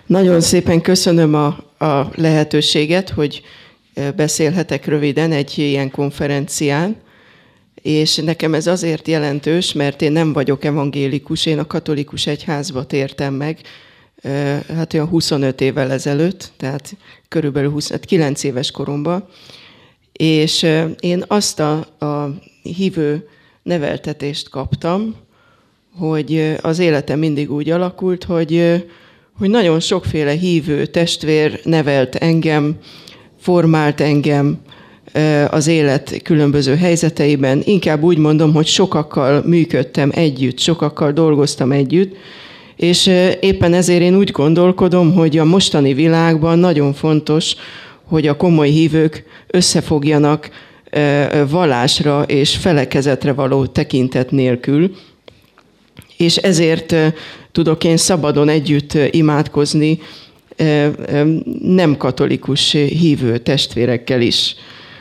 Nagyon szépen köszönöm a lehetőséget, hogy beszélhetek röviden egy ilyen konferencián, és nekem ez azért jelentős, mert én nem vagyok evangélikus, én a katolikus egyházba tértem meg, hát olyan 25 évvel ezelőtt, tehát körülbelül 9 éves koromban, és én azt a hívő neveltetést kaptam, hogy az életem mindig úgy alakult, hogy nagyon sokféle hívő testvér nevelt engem, formált engem az élet különböző helyzeteiben. Inkább úgy mondom, hogy sokakkal működtem együtt, sokakkal dolgoztam együtt, és éppen ezért én úgy gondolkodom, hogy a mostani világban nagyon fontos, hogy a komoly hívők összefogjanak vallásra és felekezetre való tekintet nélkül, és ezért tudok én szabadon együtt imádkozni nem katolikus hívő testvérekkel is.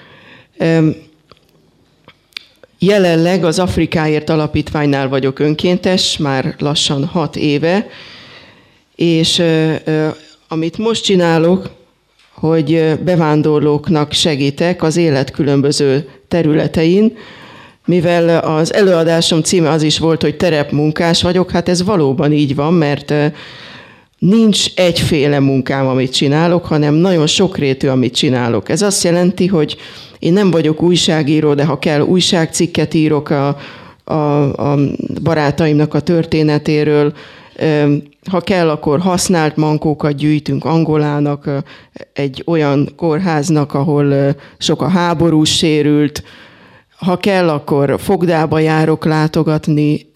Jelenleg az Afrikáért Alapítványnál vagyok önkéntes, már lassan 6 éve, és amit most csinálok, hogy bevándorlóknak segítek az élet különböző területein, mivel az előadásom címe az is volt, hogy terepmunkás vagyok, hát ez valóban így van, mert nincs egyféle munkám, amit csinálok, hanem nagyon sokrétű, amit csinálok. Ez azt jelenti, hogy én nem vagyok újságíró, de ha kell, újságcikket írok a barátaimnak a történetéről, ha kell, akkor használt mankókat gyűjtünk Angolának, egy olyan kórháznak, ahol sok a háborús sérült. Ha kell, akkor fogdába járok látogatni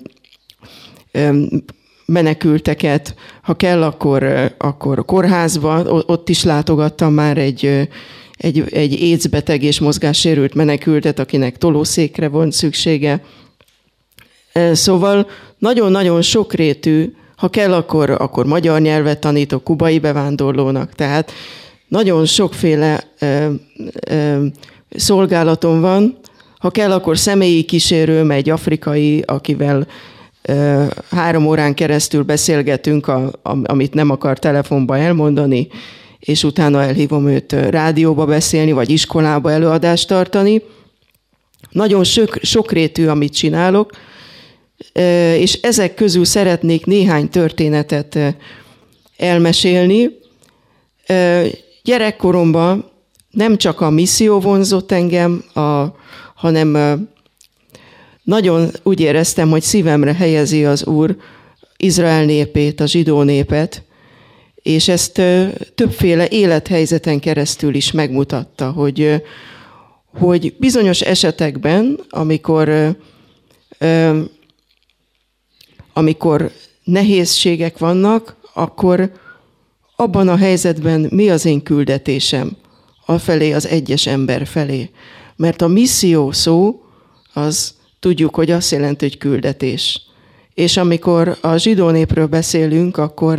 menekülteket. Ha kell, akkor kórházba, ott is látogattam már egy AIDS-beteg és mozgássérült menekültet, akinek tolószékre van szüksége. Szóval nagyon-nagyon sokrétű, ha kell, akkor magyar nyelvet tanítok kubai bevándorlónak. Tehát nagyon sokféle szolgálatom van. Ha kell, akkor személyi kísérőm, egy afrikai, akivel 3 órán keresztül beszélgetünk, amit nem akar telefonba elmondani, és utána elhívom őt rádióba beszélni, vagy iskolába előadást tartani. Nagyon sokrétű, amit csinálok, és ezek közül szeretnék néhány történetet elmesélni. Gyerekkoromban nem csak a misszió vonzott engem, hanem nagyon úgy éreztem, hogy szívemre helyezi az Úr Izrael népét, a zsidó népet, és ezt többféle élethelyzeten keresztül is megmutatta, hogy bizonyos esetekben, amikor nehézségek vannak, akkor abban a helyzetben mi az én küldetésem afelé, az egyes ember felé. Mert a misszió szó, az tudjuk, hogy azt jelenti, hogy küldetés. És amikor a zsidó népről beszélünk, akkor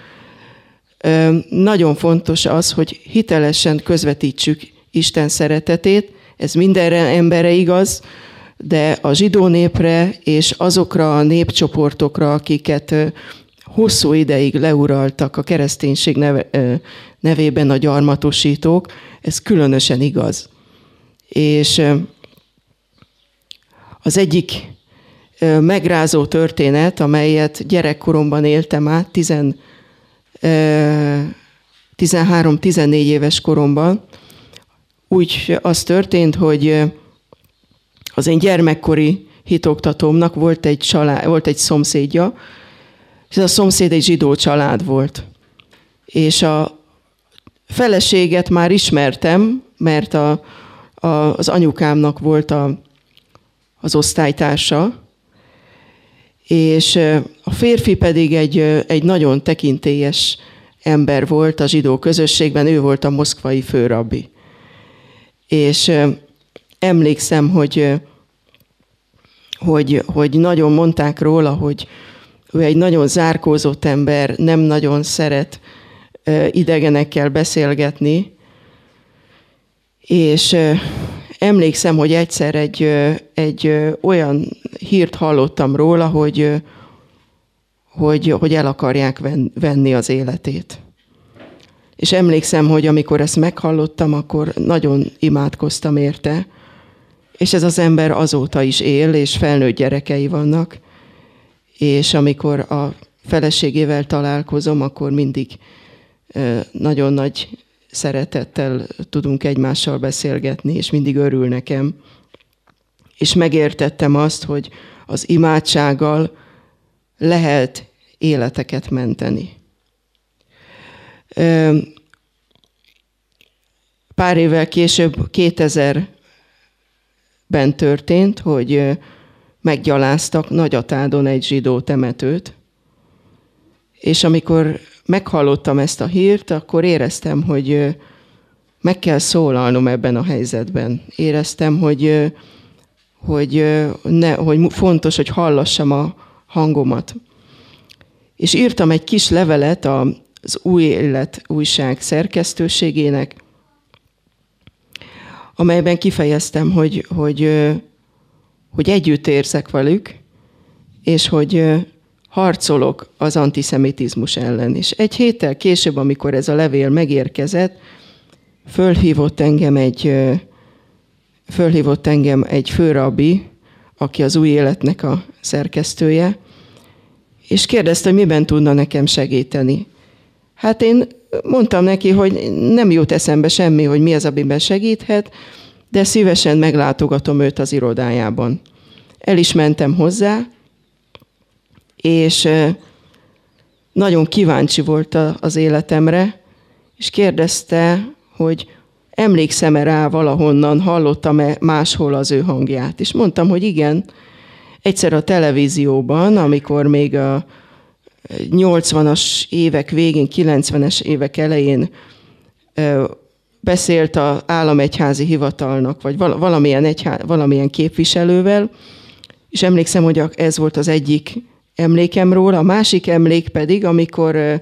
nagyon fontos az, hogy hitelesen közvetítsük Isten szeretetét. Ez minden emberre igaz, de a zsidó népre és azokra a népcsoportokra, akiket hosszú ideig leuraltak a kereszténység nevében a gyarmatosítók, ez különösen igaz. És az egyik megrázó történet, amelyet gyerekkoromban éltem át, 13-14 éves koromban, úgy az történt, hogy az én gyermekkori hitoktatómnak volt egy szomszédja, és ez a szomszéd egy zsidó család volt. És a feleséget már ismertem, mert az anyukámnak volt az osztálytársa, és a férfi pedig egy nagyon tekintélyes ember volt a zsidó közösségben, ő volt a moszkvai főrabbi. És emlékszem, hogy nagyon mondták róla, hogy ő egy nagyon zárkózott ember, nem nagyon szeret idegenekkel beszélgetni, és emlékszem, hogy egyszer egy olyan hírt hallottam róla, hogy el akarják venni az életét. És emlékszem, hogy amikor ezt meghallottam, akkor nagyon imádkoztam érte, és ez az ember azóta is él, és felnőtt gyerekei vannak, és amikor a feleségével találkozom, akkor mindig nagyon nagy szeretettel tudunk egymással beszélgetni, és mindig örül nekem. És megértettem azt, hogy az imádsággal lehet életeket menteni. Pár évvel később, 2000-ben történt, hogy meggyaláztak Nagyatádon egy zsidó temetőt, és amikor meghallottam ezt a hírt, akkor éreztem, hogy meg kell szólalnom ebben a helyzetben. Éreztem, hogy fontos, hogy hallassam a hangomat. És írtam egy kis levelet az Új Élet újság szerkesztőségének, amelyben kifejeztem, hogy együtt érzek velük, és hogy harcolok az antiszemitizmus ellen. És egy héttel később, amikor ez a levél megérkezett, fölhívott engem egy főrabbi, aki az Új Életnek a szerkesztője, és kérdezte, hogy miben tudna nekem segíteni. Hát én mondtam neki, hogy nem jut eszembe semmi, hogy mi az, amiben segíthet, de szívesen meglátogatom őt az irodájában. El is mentem hozzá, és nagyon kíváncsi volt az életemre, és kérdezte, hogy emlékszem-e rá valahonnan, hallottam-e máshol az ő hangját. És mondtam, hogy igen, egyszer a televízióban, amikor még a 80-as évek végén, 90-es évek elején beszélt az államegyházi hivatalnak, vagy valamilyen képviselővel, és emlékszem, hogy ez volt az egyik emlékem róla. A másik emlék pedig, amikor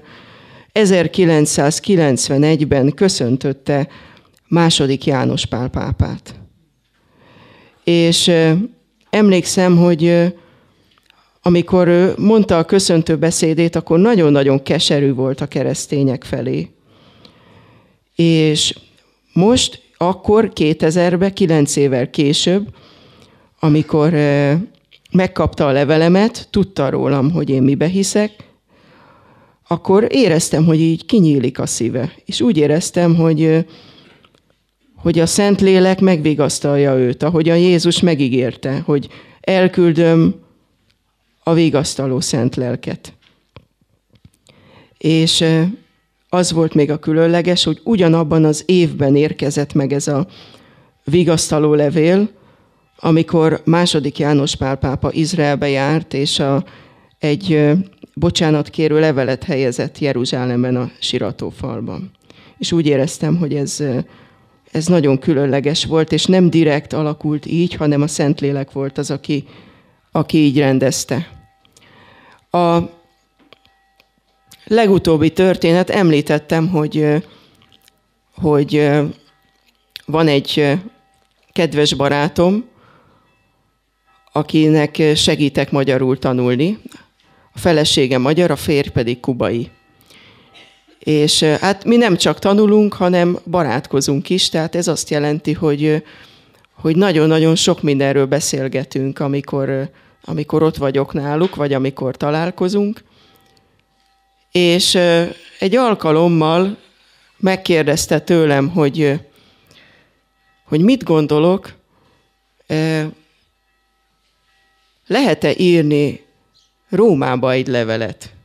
1991-ben köszöntötte II. János Pál pápát. És emlékszem, hogy amikor ő mondta a köszöntő beszédét, akkor nagyon-nagyon keserű volt a keresztények felé. És most, akkor 2000-ben, 9 évvel később, amikor megkapta a levelemet, tudta rólam, hogy én mibe hiszek, akkor éreztem, hogy így kinyílik a szíve. És úgy éreztem, hogy a Szentlélek megvigasztalja őt, ahogyan Jézus megígérte, hogy elküldöm a vigasztaló szent lelket. És az volt még a különleges, hogy ugyanabban az évben érkezett meg ez a vigasztaló levél, amikor II. János Pál pápa Izraelbe járt, és egy bocsánatkérő levelet helyezett Jeruzsálemben a siratófalban. És úgy éreztem, hogy ez nagyon különleges volt, és nem direkt alakult így, hanem a Szentlélek volt az, aki így rendezte. A legutóbbi történet, említettem, hogy van egy kedves barátom, akinek segítek magyarul tanulni. A felesége magyar, a férj pedig kubai. És hát mi nem csak tanulunk, hanem barátkozunk is, tehát ez azt jelenti, hogy nagyon-nagyon sok mindenről beszélgetünk, amikor ott vagyok náluk, vagy amikor találkozunk. És egy alkalommal megkérdezte tőlem, hogy mit gondolok, lehet-e írni Rómába egy levelet?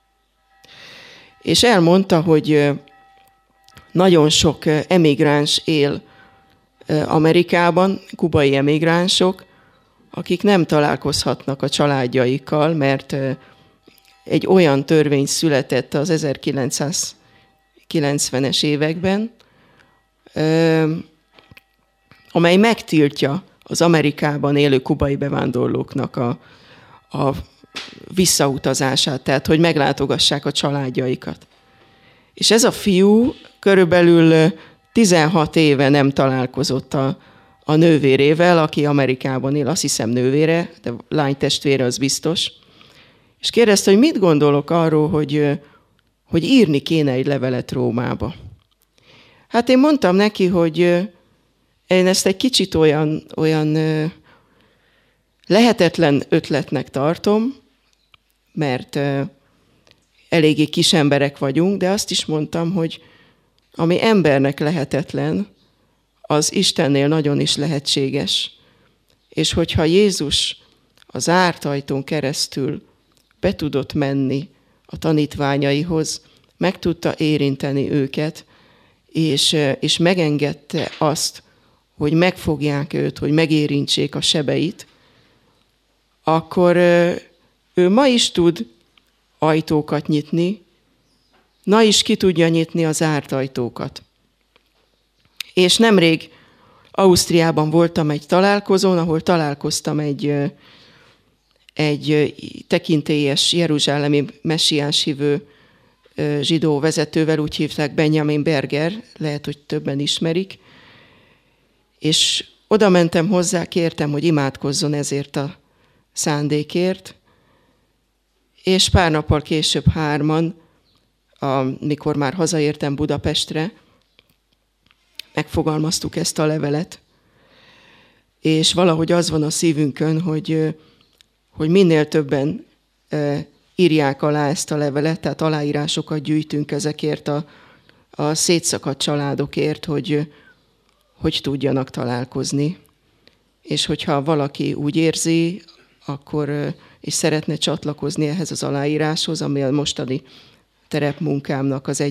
És elmondta, hogy nagyon sok emigráns él Amerikában, kubai emigránsok, akik nem találkozhatnak a családjaikkal, mert egy olyan törvény született az 1990-es években, amely megtiltja az Amerikában élő kubai bevándorlóknak a visszautazását, tehát hogy meglátogassák a családjaikat. És ez a fiú körülbelül 16 éve nem találkozott a nővérével, aki Amerikában él, azt hiszem nővére, de lánytestvére az biztos. És kérdezte, hogy mit gondolok arról, hogy írni kéne egy levelet Rómába. Hát én mondtam neki, hogy én ezt egy kicsit olyan lehetetlen ötletnek tartom, mert eléggé kis emberek vagyunk, de azt is mondtam, hogy ami embernek lehetetlen, az Istennél nagyon is lehetséges. És hogyha Jézus az zárt ajtón keresztül be tudott menni a tanítványaihoz, meg tudta érinteni őket, és megengedte azt, hogy megfogják őt, hogy megérintsék a sebeit, akkor ő ma is tud ajtókat nyitni, na is ki tudja nyitni a zárt ajtókat. És nemrég Ausztriában voltam egy találkozón, ahol találkoztam egy tekintélyes jeruzsálemi messiás hívő zsidó vezetővel, úgy hívták Benjamin Berger, lehet, hogy többen ismerik, és oda mentem hozzá, kértem, hogy imádkozzon ezért a szándékért, és pár nappal később 3-an, amikor már hazaértem Budapestre, megfogalmaztuk ezt a levelet, és valahogy az van a szívünkön, hogy minél többen írják alá ezt a levelet, tehát aláírásokat gyűjtünk ezekért a szétszakadt családokért, hogy tudjanak találkozni. És hogyha valaki úgy érzi, akkor és szeretne csatlakozni ehhez az aláíráshoz, ami a mostani terepmunkámnak az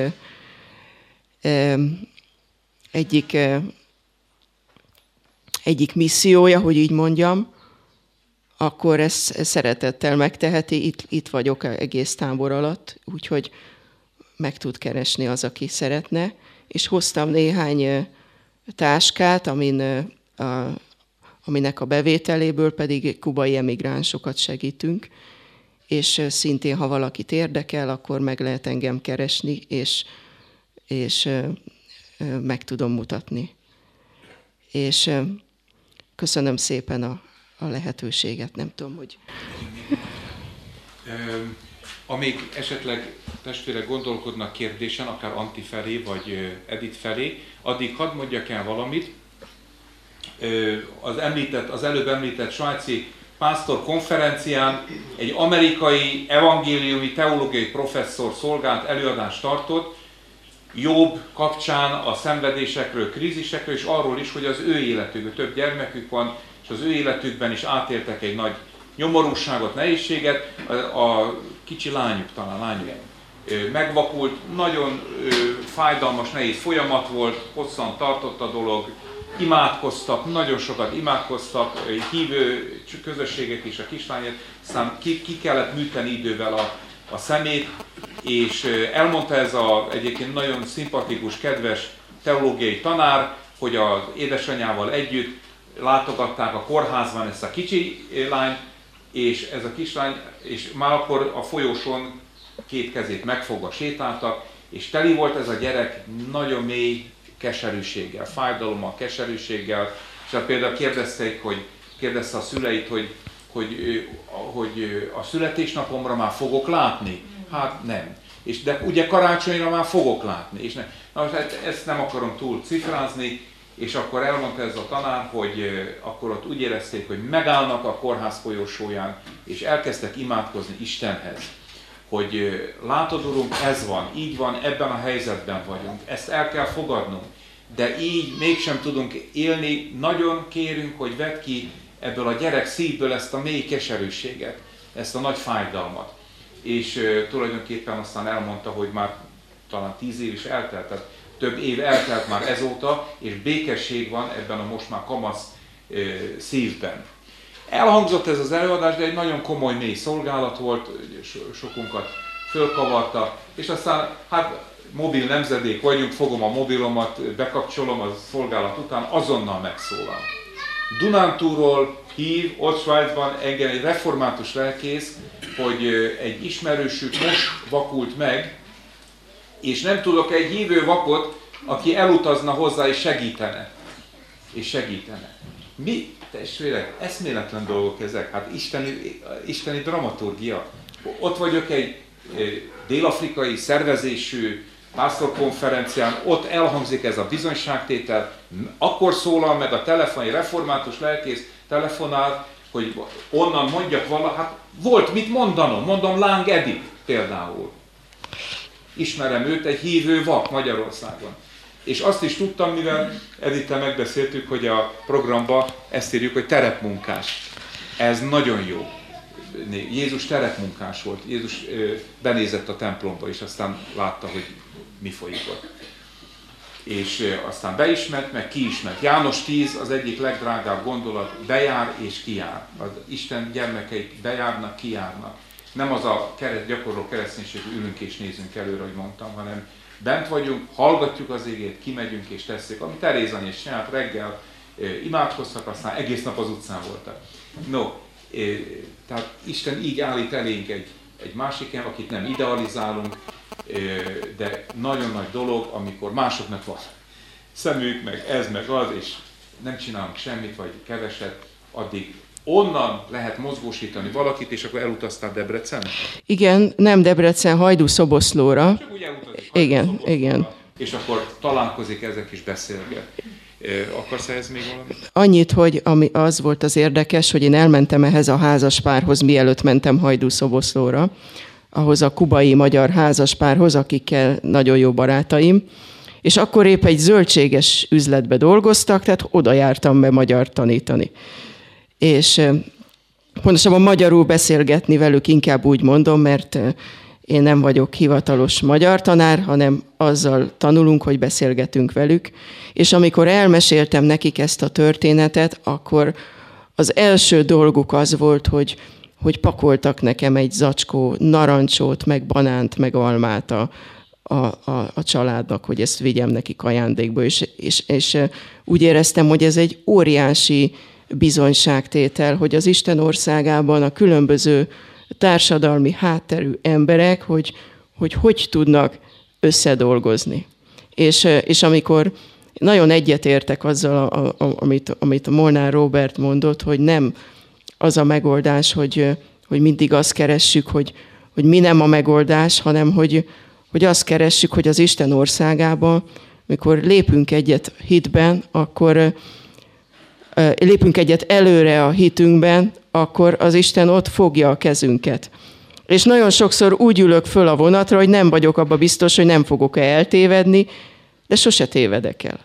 egyik missziója, hogy így mondjam, akkor ezt szeretettel megteheti. Itt vagyok egész tábor alatt, úgyhogy meg tud keresni az, aki szeretne. És hoztam néhány táskát, aminek a bevételéből pedig kubai emigránsokat segítünk, és szintén, ha valakit érdekel, akkor meg lehet engem keresni, és meg tudom mutatni. És köszönöm szépen a lehetőséget, nem tudom, hogy... Amíg esetleg testvérek gondolkodnak kérdésen, akár Anti felé, vagy Edith felé, addig hadd mondjak el valamit. Az előbb említett svájci pásztor konferencián egy amerikai evangéliumi teológiai professzor szolgált előadást tartott, Jobb kapcsán a szenvedésekről, krízisekről, és arról is, hogy az ő életükben több gyermekük van, és az ő életükben is átéltek egy nagy nyomorúságot, nehézséget. A kicsi lányuk, megvakult, nagyon fájdalmas, nehéz folyamat volt, hosszan tartott a dolog, imádkoztak, nagyon sokat imádkoztak, hívő közösségek is a kislányért, aztán ki kellett műteni idővel a szemét, és elmondta ez egyébként nagyon szimpatikus, kedves teológiai tanár, hogy az édesanyjával együtt látogatták a kórházban ezt a kicsi lányt, és ez a kislány, és már akkor a folyosón két kezét megfogva sétáltak, és teli volt ez a gyerek nagyon mély keserűséggel, fájdalommal, keserűséggel, és például kérdezte a szüleit, hogy a születésnapomra már fogok látni? Hát nem. De ugye karácsonyra már fogok látni. És ezt nem akarom túl cifrázni, és akkor elmondta ez a tanár, hogy akkor ott úgy érezték, hogy megállnak a kórház folyosóján, és elkezdtek imádkozni Istenhez. Hogy látod, Urunk, ez van, így van, ebben a helyzetben vagyunk, ezt el kell fogadnunk, de így mégsem tudunk élni, nagyon kérünk, hogy vedd ki ebből a gyerek szívből ezt a mély keserűséget, ezt a nagy fájdalmat. És tulajdonképpen aztán elmondta, hogy már talán 10 év is eltelt, tehát több év eltelt már ezóta, és békesség van ebben a most már kamasz szívben. Elhangzott ez az előadás, de egy nagyon komoly, mély szolgálat volt, sokunkat fölkavarta, és aztán hát mobil nemzedék vagyunk, fogom a mobilomat, bekapcsolom a szolgálat után, azonnal megszólal. Dunántúról hív, ott Svájcban engem egy református lelkész, hogy egy ismerősük most vakult meg, és nem tudok egy hívő vakot, aki elutazna hozzá és segítene. Mi, testvérek, eszméletlen dolgok ezek, hát isteni dramaturgia. Ott vagyok egy dél-afrikai szervezésű pásztorkonferencián, ott elhangzik ez a bizonyságtétel, akkor szólal meg a telefoni református lelkész, telefonál, hogy onnan mondjak valaha, hát volt mit mondanom, mondom Láng Edith például. Ismerem őt, egy hívő vak Magyarországon. És azt is tudtam, mivel Edittel megbeszéltük, hogy a programban ezt írjuk, hogy terepmunkás. Ez nagyon jó. Jézus terepmunkás volt. Jézus benézett a templomba, és aztán látta, hogy mi folyik ott. És aztán beismert, meg kiismert. János 10 az egyik legdrágább gondolat, bejár és kijár. Az Isten gyermekeik bejárnak, kijárnak. Nem az a gyakorló kereszténység, ülünk és nézünk előre, ahogy mondtam, hanem bent vagyunk, hallgatjuk az igét, kimegyünk és tesszük. Amit Teréz anyja is csinált, reggel imádkoztak, aztán egész nap az utcán voltak. No, tehát Isten így állít elénk egy másik ember, akit nem idealizálunk, de nagyon nagy dolog, amikor másoknak van szemük, meg ez, meg az, és nem csinálunk semmit, vagy keveset, addig onnan lehet mozgósítani valakit, és akkor elutaztál Debrecen? Igen, nem Debrecen, Hajdú-Szoboszlóra. Csak úgy elutazik Igen. És akkor találkozik ezek is beszélget. Akarsz ehhez még valamit? Annyit, hogy az volt az érdekes, hogy én elmentem ehhez a házaspárhoz, mielőtt mentem Hajdú-Szoboszlóra, ahhoz a kubai magyar házaspárhoz, akikkel nagyon jó barátaim, és akkor épp egy zöldséges üzletbe dolgoztak, tehát oda jártam be magyar tanítani. És pontosabban magyarul beszélgetni velük, inkább úgy mondom, mert én nem vagyok hivatalos magyar tanár, hanem azzal tanulunk, hogy beszélgetünk velük. És amikor elmeséltem nekik ezt a történetet, akkor az első dolguk az volt, hogy pakoltak nekem egy zacskó narancsot, meg banánt, meg almát a családnak, hogy ezt vigyem nekik ajándékba. És úgy éreztem, hogy ez egy óriási bizonyságtétel, hogy az Isten országában a különböző társadalmi hátterű emberek, hogy tudnak összedolgozni. És amikor nagyon egyetértek azzal, amit a Molnár Róbert mondott, hogy nem az a megoldás, hogy mindig azt keressük, hogy mi nem a megoldás, hanem hogy azt keressük, hogy az Isten országában, mikor lépünk egyet hitben, akkor lépünk egyet előre a hitünkben, akkor az Isten ott fogja a kezünket. És nagyon sokszor úgy ülök föl a vonatra, hogy nem vagyok abban biztos, hogy nem fogok-e eltévedni, de sose tévedek el.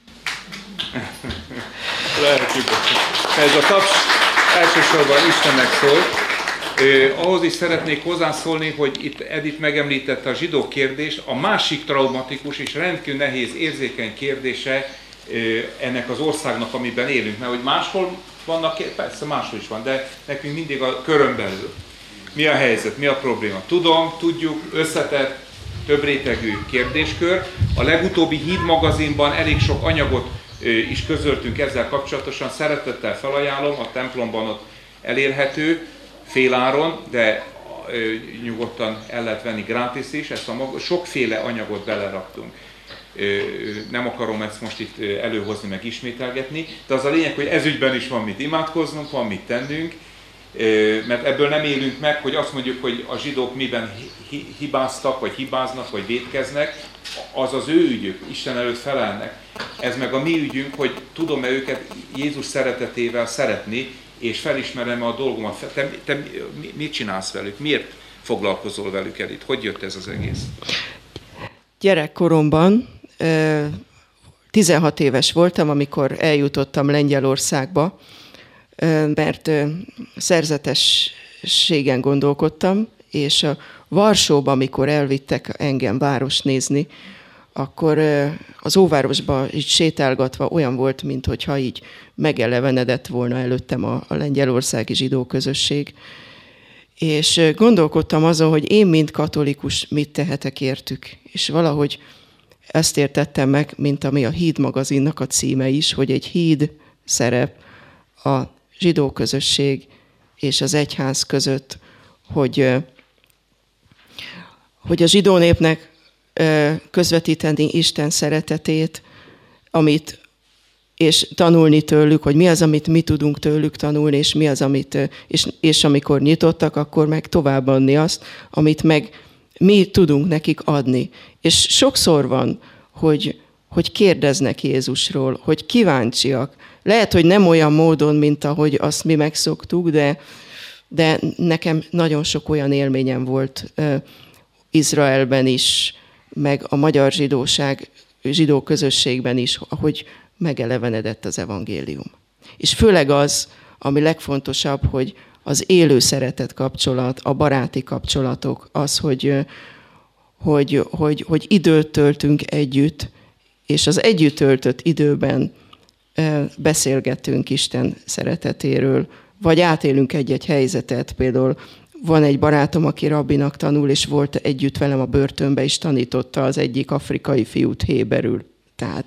Lehetjük. Ez a taps elsősorban Istennek szól. Ahhoz is szeretnék hozzászólni, hogy itt Edith megemlítette a zsidó kérdést. A másik traumatikus és rendkívül nehéz érzékeny kérdése ennek az országnak, amiben élünk. Mert hogy máshol vannak, persze máshol is van, de nekünk mindig a körön belül. Mi a helyzet, mi a probléma? Tudjuk, összetett, több rétegű kérdéskör. A legutóbbi Híd magazinban elég sok anyagot is közöltünk ezzel kapcsolatosan. Szeretettel felajánlom, a templomban ott elérhető, féláron, de nyugodtan el lehet venni gratis is. Ezt sokféle anyagot beleraktunk. Nem akarom ezt most itt előhozni, meg ismételgetni, de az a lényeg, hogy ezügyben is van mit imádkoznunk, van mit tennünk, mert ebből nem élünk meg, hogy azt mondjuk, hogy a zsidók miben hibáztak, vagy hibáznak, vagy vétkeznek, az az ő ügyük, Isten előtt felelnek. Ez meg a mi ügyünk, hogy tudom-e őket Jézus szeretetével szeretni, és felismerem a dolgomat. Te mit csinálsz velük? Miért foglalkozol velük, Edith? Hogy jött ez az egész? Gyerekkoromban 16 éves voltam, amikor eljutottam Lengyelországba, mert szerzetességen gondolkodtam, és a Varsóba, amikor elvittek engem város nézni, akkor az óvárosba így sétálgatva olyan volt, minthogyha így megelevenedett volna előttem a lengyelországi zsidó közösség. És gondolkodtam azon, hogy én, mint katolikus, mit tehetek értük. És valahogy ezt értettem meg, mint ami a Híd magazinnak a címe is, hogy egy híd szerep a zsidó közösség és az egyház között, hogy a zsidó népnek közvetíteni Isten szeretetét, amit és tanulni tőlük, hogy mi az, amit mi tudunk tőlük tanulni, és mi az, amit, és amikor nyitottak, akkor meg továbbadni azt, amit meg mi tudunk nekik adni. És sokszor van, hogy kérdeznek Jézusról, hogy kíváncsiak. Lehet, hogy nem olyan módon, mint ahogy azt mi megszoktuk, de nekem nagyon sok olyan élményem volt Izraelben is, meg a magyar zsidó közösségben is, ahogy megelevenedett az evangélium. És főleg az, ami legfontosabb, hogy az élő szeretet kapcsolat, a baráti kapcsolatok, az, hogy időt töltünk együtt, és az együtt töltött időben beszélgetünk Isten szeretetéről, vagy átélünk egy-egy helyzetet. Például van egy barátom, aki rabbinak tanul, és volt együtt velem a börtönbe, és tanította az egyik afrikai fiút héberül. Tehát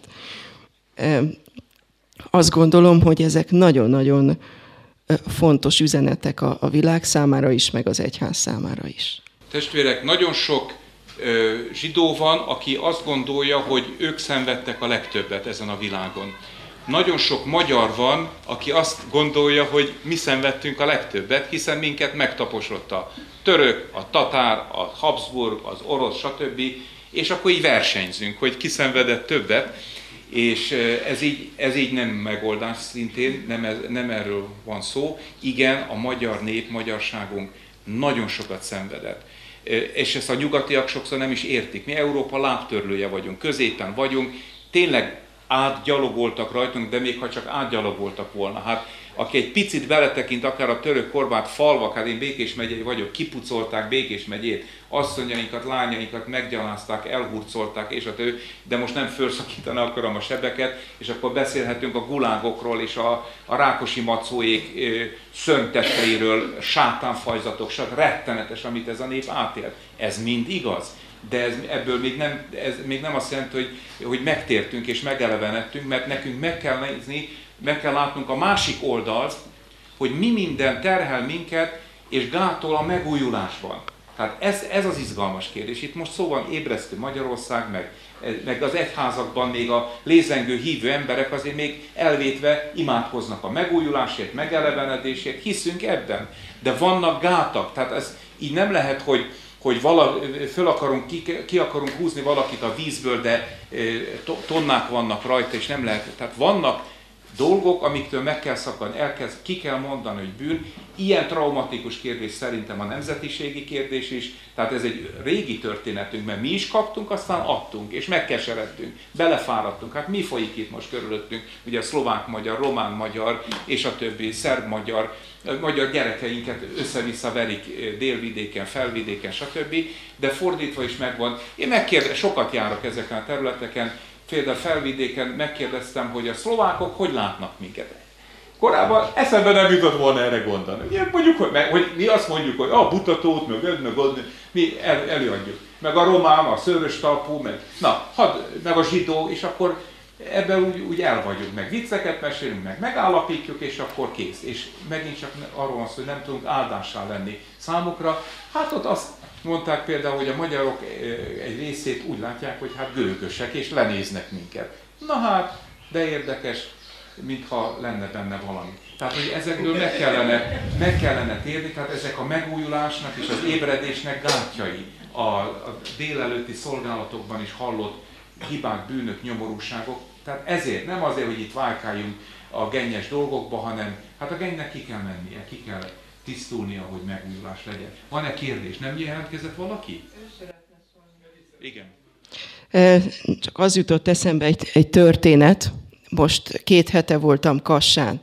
azt gondolom, hogy ezek nagyon-nagyon fontos üzenetek a világ számára is, meg az egyház számára is. Testvérek, nagyon sok zsidó van, aki azt gondolja, hogy ők szenvedtek a legtöbbet ezen a világon. Nagyon sok magyar van, aki azt gondolja, hogy mi szenvedtünk a legtöbbet, hiszen minket megtaposott a török, a tatár, a Habsburg, az orosz, stb. És akkor így versenyzünk, hogy ki szenvedett többet, és ez így nem megoldás szintén, nem erről van szó. Igen, a magyar nép, magyarságunk nagyon sokat szenvedett. És ezt a nyugatiak sokszor nem is értik. Mi Európa lábtörlője vagyunk, középen vagyunk, tényleg átgyalogoltak rajtunk, de még ha csak átgyalogoltak volna. Hát aki egy picit beletekint, akár a török Horvát falvak, hát én Békés megyei vagyok, kipucolták Békés megyét, asszonyainkat, lányainkat meggyalázták, elhurcolták, és a többi, de most nem felszakítani akarom a sebeket, és akkor beszélhetünk a gulágokról, és a Rákosi Macóék szörnytetteiről, sátánfajzatok, rettenetes, amit ez a nép átélt. Ez mind igaz. De ebből még nem azt jelenti, hogy megtértünk és megelevenedtünk, mert nekünk meg kell nézni, meg kell látnunk a másik oldalt, hogy mi minden terhel minket és gátol a megújulásban. Tehát ez az izgalmas kérdés. Itt most szó van ébresztő Magyarország, meg az egyházakban még a lézengő hívő emberek azért még elvétve imádkoznak a megújulásért, megelevenedésért, hiszünk ebben. De vannak gátak, tehát ez így nem lehet, hogy ki akarunk húzni valakit a vízből, de tonnák vannak rajta, és nem lehet. Tehát vannak dolgok, amiktől meg kell szakadni, ki kell mondani, hogy bűn. Ilyen traumatikus kérdés szerintem a nemzetiségi kérdés is, tehát ez egy régi történetünk, mert mi is kaptunk, aztán adtunk, és megkeseredtünk, belefáradtunk. Hát mi folyik itt most körülöttünk? Ugye a szlovák-magyar, román-magyar, és a többi, szerb-magyar, magyar gyerekeinket össze-vissza verik délvidéken, felvidéken, stb. De fordítva is megvan. Én sokat járok ezeken a területeken, például felvidéken megkérdeztem, hogy a szlovákok hogy látnak minket. Korábban eszembe nem jutott volna erre gondolni. Mondjuk, hogy mi azt mondjuk, hogy a butatót, meg mi előadjuk. Meg a román, a szőrös talpú, meg a zsidó, és akkor ebben úgy el vagyunk, meg vicceket mesélünk, meg megállapítjuk, és akkor kész. És megint csak arról van szó, hogy nem tudunk áldássá lenni számukra. Hát ott azt mondták például, hogy a magyarok egy részét úgy látják, hogy hát gőgösek, és lenéznek minket. Na hát, de érdekes, mintha lenne benne valami. Tehát, hogy ezekből meg kellene térni, tehát ezek a megújulásnak és az ébredésnek gátjai. A délelőtti szolgálatokban is hallott hibák, bűnök, nyomorúságok. Tehát ezért, nem azért, hogy itt vájkáljunk a gennyes dolgokba, hanem hát a gennynek ki kell mennie, ki kell tisztulnia, hogy megújulás legyen. Van-e kérdés? Nem jelentkezett valaki? Igen. Csak az jutott eszembe egy történet. Most 2 hete voltam Kassán,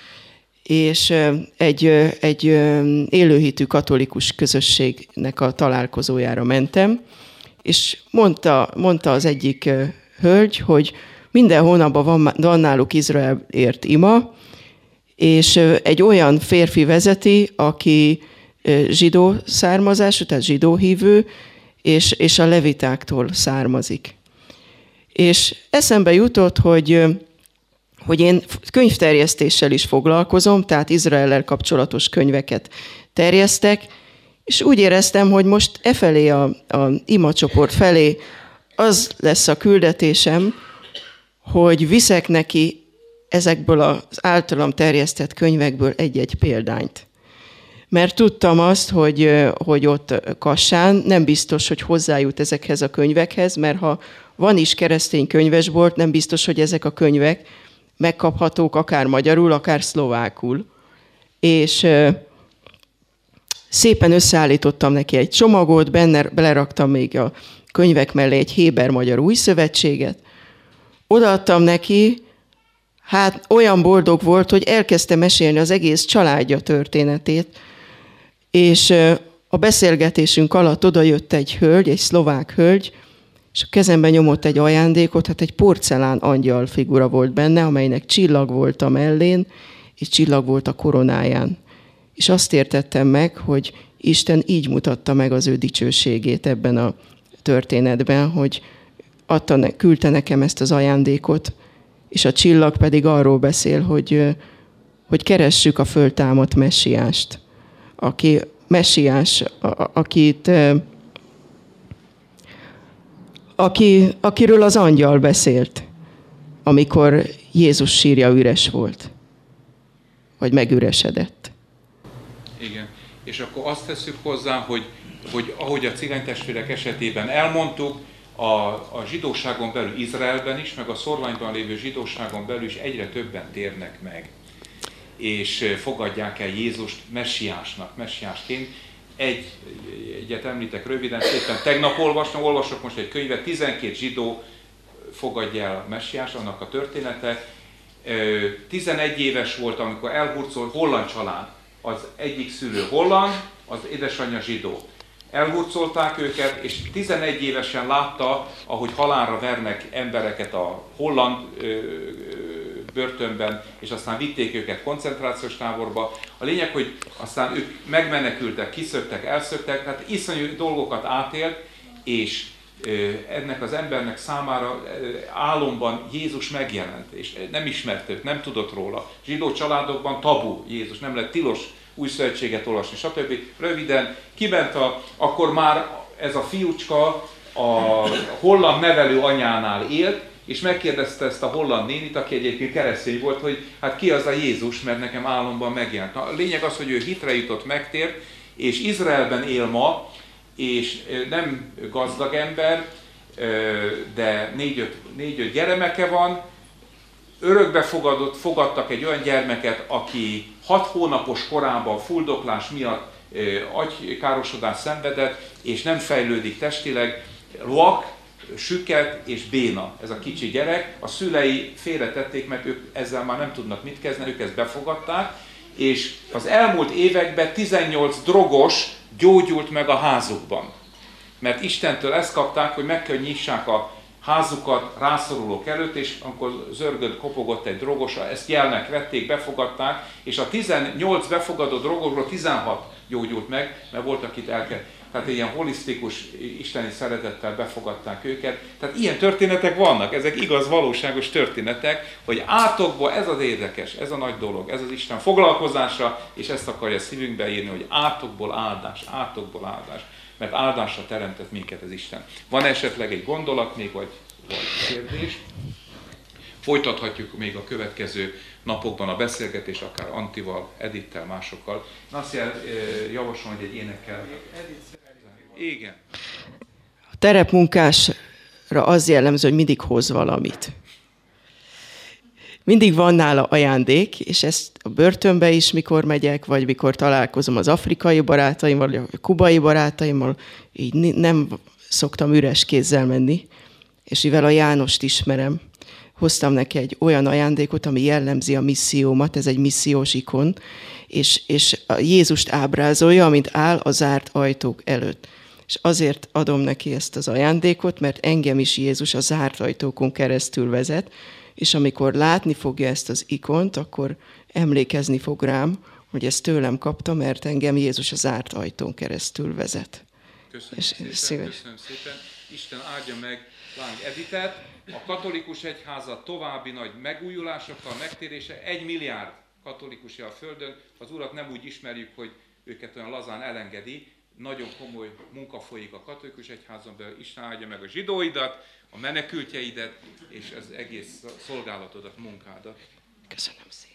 és egy élőhitű katolikus közösségnek a találkozójára mentem, és mondta az egyik hölgy, hogy minden hónapban van náluk Izraelért ima, és egy olyan férfi vezeti, aki zsidó származású, tehát zsidó hívő, és a levitáktól származik. És eszembe jutott, hogy én könyvterjesztéssel is foglalkozom, tehát Izraellel kapcsolatos könyveket terjesztek, és úgy éreztem, hogy most efelé a imacsoport felé az lesz a küldetésem, hogy viszek neki ezekből az általam terjesztett könyvekből egy-egy példányt. Mert tudtam azt, hogy ott Kassán nem biztos, hogy hozzájut ezekhez a könyvekhez, mert ha van is keresztény könyvesbolt, nem biztos, hogy ezek a könyvek megkaphatók akár magyarul, akár szlovákul. És szépen összeállítottam neki egy csomagot, beleraktam még a könyvek mellé egy héber-magyar új szövetséget. Odaadtam neki, hát olyan boldog volt, hogy elkezdte mesélni az egész családja történetét, és a beszélgetésünk alatt odajött egy hölgy, egy szlovák hölgy, és a kezemben nyomott egy ajándékot, hát egy porcelán angyal figura volt benne, amelynek csillag volt a mellén, és csillag volt a koronáján. És azt értettem meg, hogy Isten így mutatta meg az ő dicsőségét ebben a történetben, hogy küldte nekem ezt az ajándékot, és a csillag pedig arról beszél, hogy keressük a föltámadt messiást, aki messiás, akiről az angyal beszélt, amikor Jézus sírja üres volt, vagy megüresedett. Igen, és akkor azt tesszük hozzá, hogy ahogy a cigánytestvérek esetében elmondtuk, a zsidóságon belül Izraelben is, meg a szorványban lévő zsidóságon belül is egyre többen térnek meg, és fogadják el Jézust messiásként. Egyet említek röviden, szépen tegnap olvasok most egy könyvet, 12 zsidó fogadja el a messiás, annak a története. 11 éves volt, amikor elhurcolt, holland család, az egyik szülő holland, az édesanyja zsidó. Elhurcolták őket, és 11 évesen látta, ahogy halálra vernek embereket a holland börtönben, és aztán vitték őket koncentrációs táborba. A lényeg, hogy aztán ők megmenekültek, kiszöktek, elszöktek, tehát iszonyú dolgokat átélt, és ennek az embernek számára álomban Jézus megjelent, és nem ismerte őt, nem tudott róla. Zsidó családokban tabu Jézus, nem lett tilos új szövetséget olvasni, stb. Röviden kiment akkor már ez a fiúcska a holland nevelő anyánál élt, és megkérdezte ezt a holland nénit, aki egyébként keresztény volt, hogy hát ki az a Jézus, mert nekem álomban megjelent. A lényeg az, hogy ő hitre jutott, megtért, és Izraelben él ma, és nem gazdag ember, de 4-5 gyermeke van. Örökbe fogadtak egy olyan gyermeket, aki 6 hónapos korában fuldoklás miatt agykárosodást szenvedett, és nem fejlődik testileg, vak, süket és béna ez a kicsi gyerek. A szülei félretették, mert ők ezzel már nem tudnak mit kezdeni, ők ezt befogadták, és az elmúlt években 18 drogos gyógyult meg a házukban. Mert Istentől ezt kapták, hogy meg kell nyissák a házukat rászorulók előtt, és amikor zörgött, kopogott egy drogos, ezt jelnek vették, befogadták, és a 18 befogadó drogosról 16 gyógyult meg, mert volt, akit tehát ilyen holisztikus, isteni szeretettel befogadták őket. Tehát ilyen történetek vannak, ezek igaz, valóságos történetek, hogy átokból, ez az érdekes, ez a nagy dolog, ez az Isten foglalkozása, és ezt akarja szívünkbe írni, hogy átokból áldás, mert áldásra teremtett minket az Isten. Van esetleg egy gondolat még, vagy kérdés? Folytathatjuk még a következő napokban a beszélgetést, akár Antival, Edittel, másokkal. Azt javaslom, hogy egy énekkel. Igen. A terepmunkásra az jellemző, hogy mindig hoz valamit. Mindig van nála ajándék, és ezt a börtönbe is, mikor megyek, vagy mikor találkozom az afrikai barátaimmal, vagy a kubai barátaimmal, így nem szoktam üres kézzel menni, és mivel a Jánost ismerem, hoztam neki egy olyan ajándékot, ami jellemzi a missziómat, ez egy missziós ikon, és a Jézust ábrázolja, amint áll a zárt ajtók előtt. És azért adom neki ezt az ajándékot, mert engem is Jézus a zárt ajtókon keresztül vezet, és amikor látni fogja ezt az ikont, akkor emlékezni fog rám, hogy ezt tőlem kapta, mert engem Jézus a zárt ajtón keresztül vezet. Köszönöm szépen. Isten áldja meg Láng Editet, a katolikus egyházat további nagy megújulásokkal, megtérése, 1 milliárd katolikus a Földön. Az Urat nem úgy ismerjük, hogy őket olyan lazán elengedi, nagyon komoly munka folyik a katolikus egyházon belül, Isten áldja meg a zsidóidat, a menekültjeidet, és az egész szolgálatodat, munkádat. Köszönöm szépen.